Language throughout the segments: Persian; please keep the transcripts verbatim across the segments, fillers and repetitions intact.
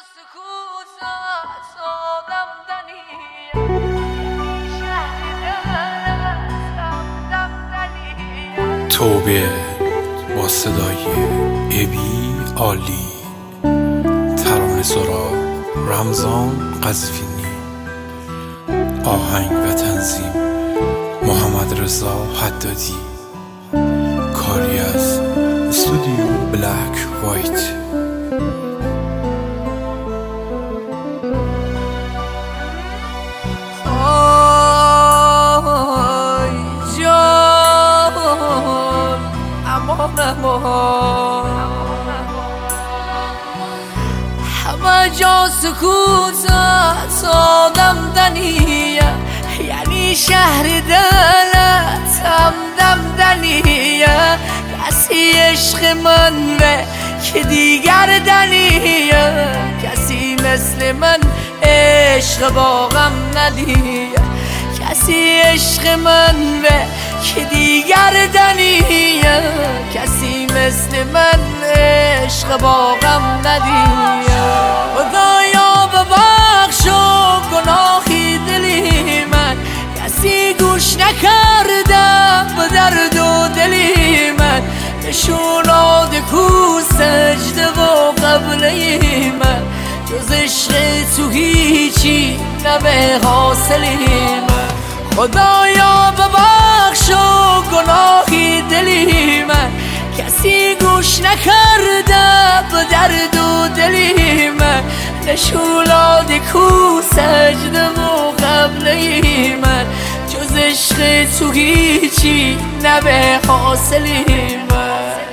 سکوتت آدم دنی توبه با صدای ابی عالی، ترانه سرا رمضان قزوینی، آهنگ و تنظیم محمد رضا حدادی، کاری از استودیو بلک وایت. همه جا سکوتت آدم دنیه، یعنی شهر دلت همدم دنیه. کسی عشق من به که دیگر دنیه، کسی مثل من عشق با غم ندیه. کسی عشق من به که دیگر دنیه، کسی مثل من عشق با غم ندیه. خدایا ببخش و گناهی دلی من، کسی گوش نکرده به درد و دلی من. نشوناد کو سجده و قبله من، جز عشق تو هیچی نه به حاصلی من. خدایا ببخش و گناهی دلی من، کسی گوش نکرده به درد و دلی من. نشولاد کو سجده و قبله من، جز عشق تو هیچی نه به حاصلی من.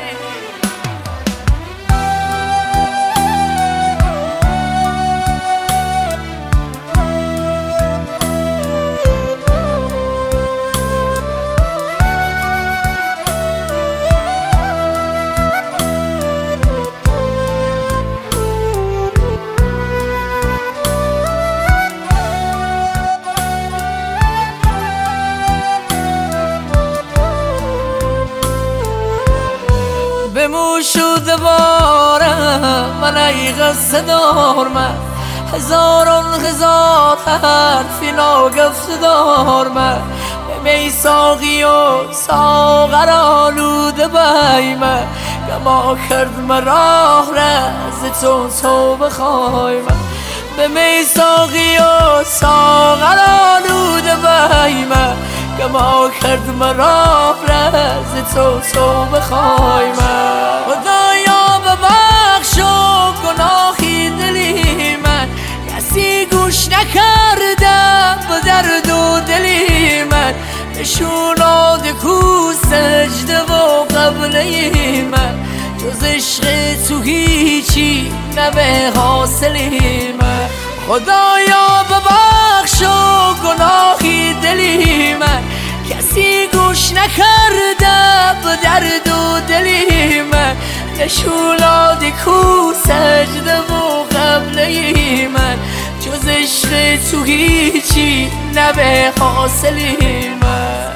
بمو شده بارم من ای قصه دار من، هزاران هزار حرفی ناگفته دار من. به می ساقی و ساغر آلوده بای من، گما کرد مراه رز تو تو بخوای من. به می ساقی و ساغر آلوده بای من، گما کرد مراه رز تو تو بخوای من. خدایا ببخش و گناهی دلی من، کسی گوش نکرده به درد و دلی من. نشوناد کو سجده و قبله من، جز عشق تو هیچی نه به حاصلی من. خدایا ببخش و گناهی دلی من، کسی گوش نکرده به درد و دلی من. نشولاد کو سجده و قبله من، جز عشق تو هیچی نه به حاصلی من.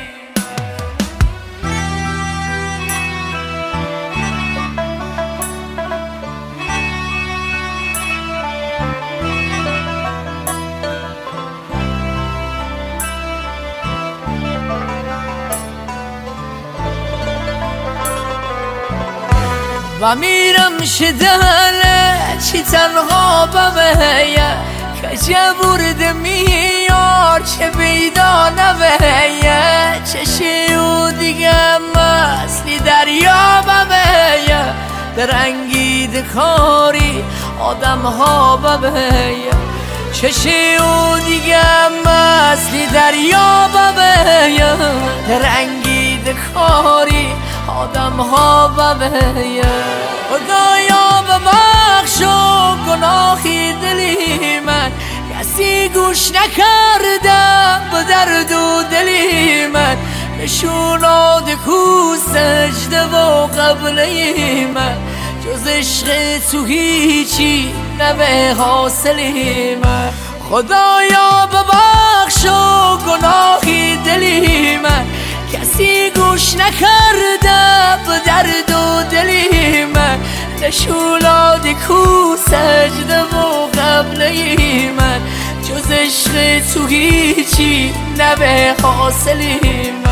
و میرم شدله چی تنها بمهیه، که برده میار چه بیدا نوهیه. چشی و دیگه مسلی دریا بمهیه، درنگید کاری آدم ها بمهیه. چشی و دیگه مسلی دریا بمهیه، درنگید کاری آدم ها بمهیه. خدایا ببخش و گناهی دلی من، کسی گوش نکرده به درد و دلی من. نشوناد کو سجده و قبله من، جز عشق تو هیچی نه به حاصلی من. خدایا ببخش و گناهی دلی من، کسی گوش نکرده به درد و دلی من. نشولاد کو سجده و قبله من جز عشق تو هیچی نه به حاصلی من